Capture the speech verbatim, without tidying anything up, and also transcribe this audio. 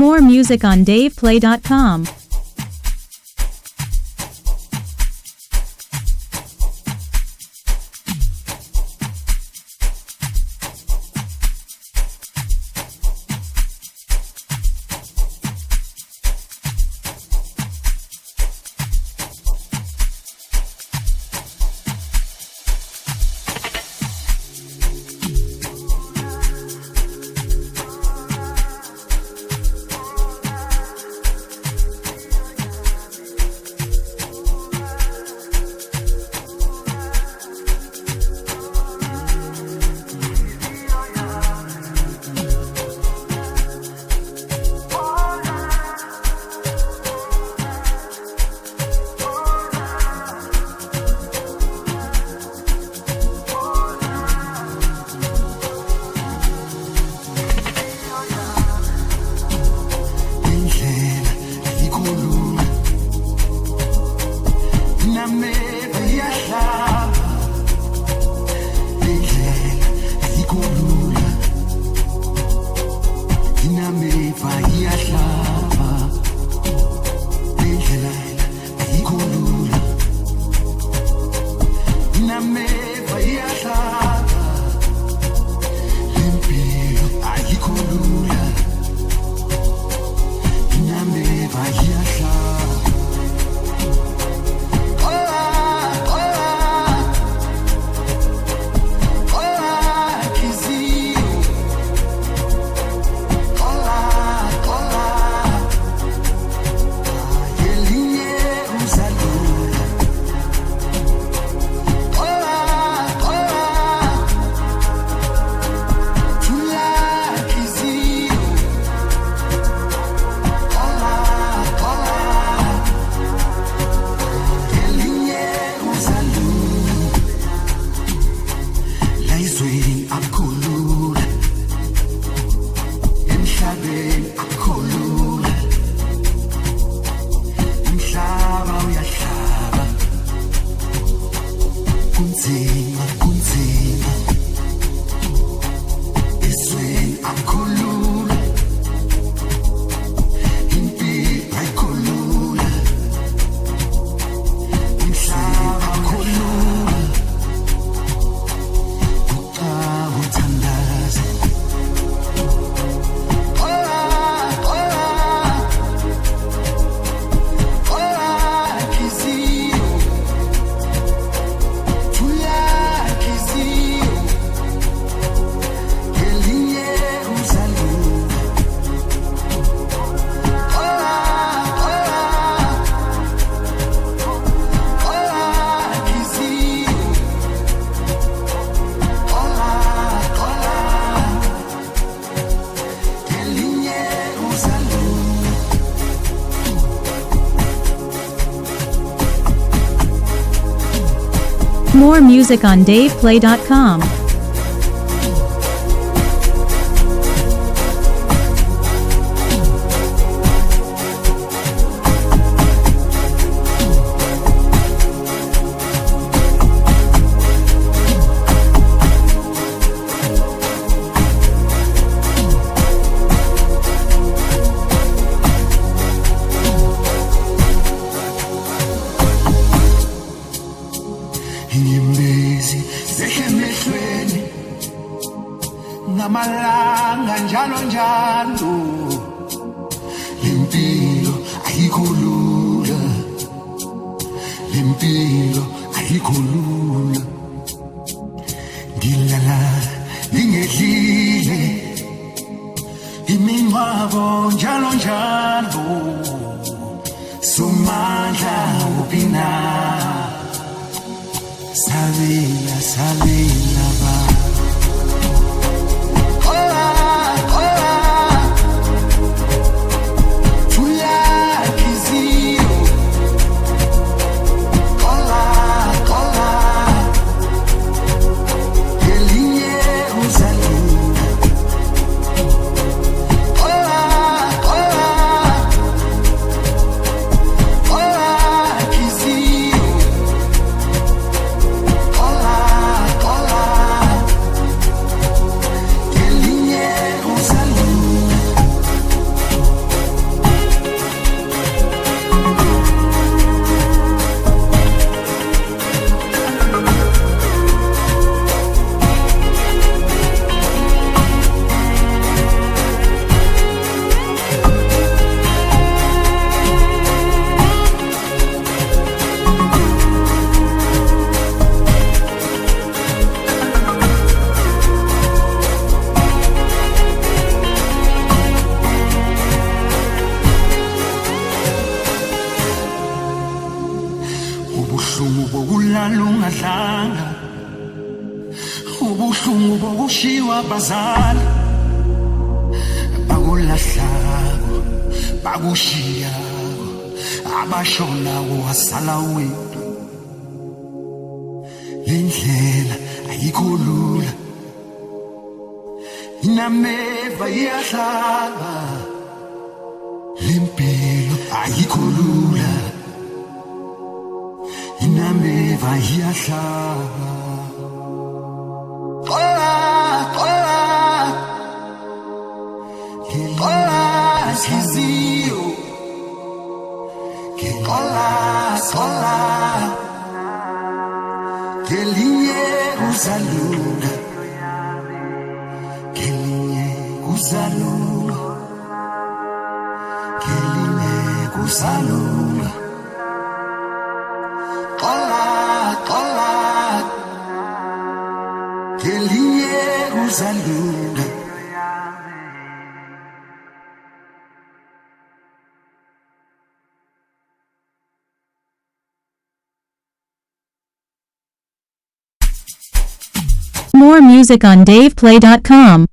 More music on dave play dot com. More music on dave play dot com. Namalanga njalo njalo lempilo ayikhulula lempilo ayikhulula ngilala ngingedlile imingcwabo njalo njalo somandla ubina sabela sabela ba Hola, hola. ubuhlungu bokulala ungadlanga, ubuhlungu bokushiwa abazali bakulahlako bakushiyako, abashonako wasala wedwa. Lendlela ayikho lula, inameva iyahlaba, lempilo ayikho lula, inameva iyahlaba. Xola, xola, xola inhliziyo, xola, xola, kelinye kuzalunga, kelinye kuzalunga, kelinye kuzalunga. Xola, xola, kelinye kuzalunga. More music on dave play dot com.